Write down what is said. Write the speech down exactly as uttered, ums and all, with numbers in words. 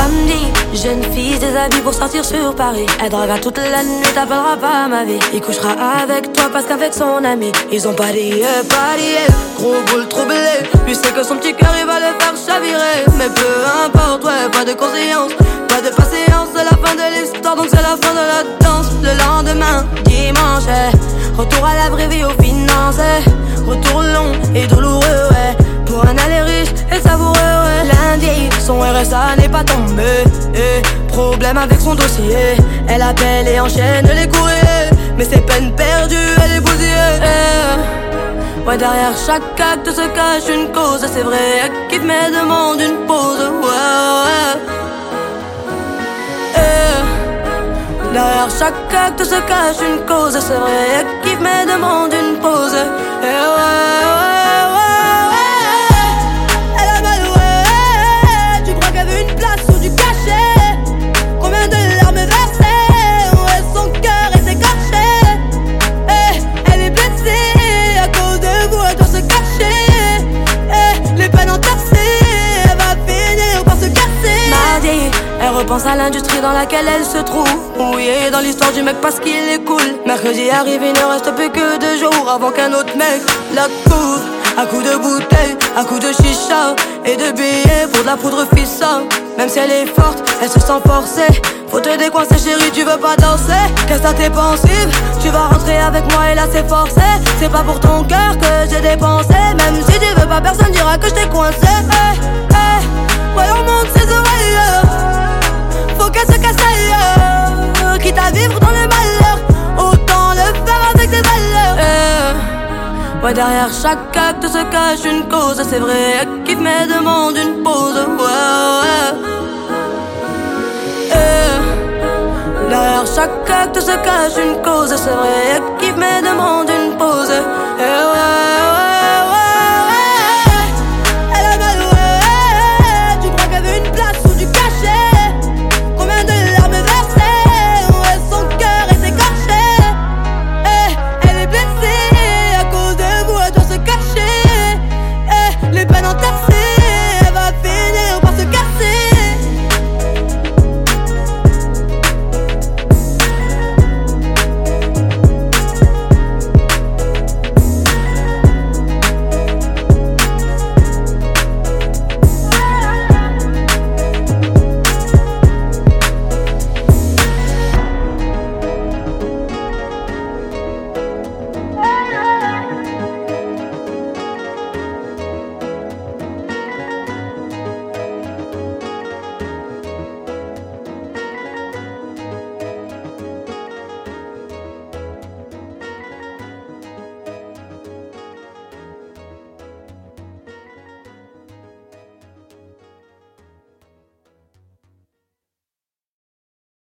Samedi, jeune fille des habits pour sortir sur Paris. Elle draguera toute la nuit, t'appellera pas ma vie. Il couchera avec toi parce qu'avec son ami ils ont parié, parié. Gros boule troublé, lui sait que son petit cœur il va le faire chavirer. Mais peu importe, ouais, pas de conscience, pas de patience, c'est la fin de l'histoire, donc c'est la fin de la danse. Le lendemain, dimanche, eh, retour à la vraie vie aux finances, eh, retour long et douloureux, ouais, pour un aller riche et savoureux, ouais. Lundi, son R S A n'est pas tombé, eh, problème avec son dossier. Elle appelle et enchaîne les courriers, mais c'est peine perdue, elle est bousillée, eh. Ouais, derrière chaque acte se cache une cause, c'est vrai, elle kiffe mais demande une pause, ouais, ouais. Eh, derrière chaque acte se cache une cause, c'est vrai, elle kiffe mais demande une pause, eh, ouais, ouais, ouais, ouais. Elle a mal, ouais, tu crois qu'elle veut une place ou du cachet? Combien de larmes versées, ouais, son cœur est écorché, eh, elle est blessée, à cause de vous, elle doit se cacher, eh, les peines entassées, elle va finir par se casser. Mardi, elle repense à l'industrie dans laquelle elle se trouve, mouillée dans l'histoire du mec parce qu'il est cool. Mercredi arrive, il ne reste plus que deux jours avant qu'un autre mec la couvre. À coups de bouteilles, à coups de chicha et de billets pour de la poudre fissa. Même si elle est forte, elle se sent forcée. Faut te décoincer chérie, tu veux pas danser? Qu'est-ce que t'es pensive? Tu vas rentrer avec moi et là c'est forcé. C'est pas pour ton cœur que j'ai dépensé. Même si tu veux pas, personne dira que je t'ai coincé. Hey, hey, ouais, on monte ses oreilles. Faut qu'elle se casse ailleurs. Quitte à vivre dans le malheur, autant le faire avec des valeurs. Hey, ouais, derrière chaque acte se cache une cause, c'est vrai, elle kiffe mais demande une pause, ouais, ouais. Eh, derrière chaque acte se cache une cause, c'est vrai, elle kiffe mais demande une pause, eh, ouais, ouais, ouais, ouais. Elle a mal, ouais, tu crois qu'elle veut une place ou du cachet? Combien de larmes versées, ouais, son cœur est écorché, eh, elle est blessée, à cause de vous, elle doit se cacher, eh, les peines entassées.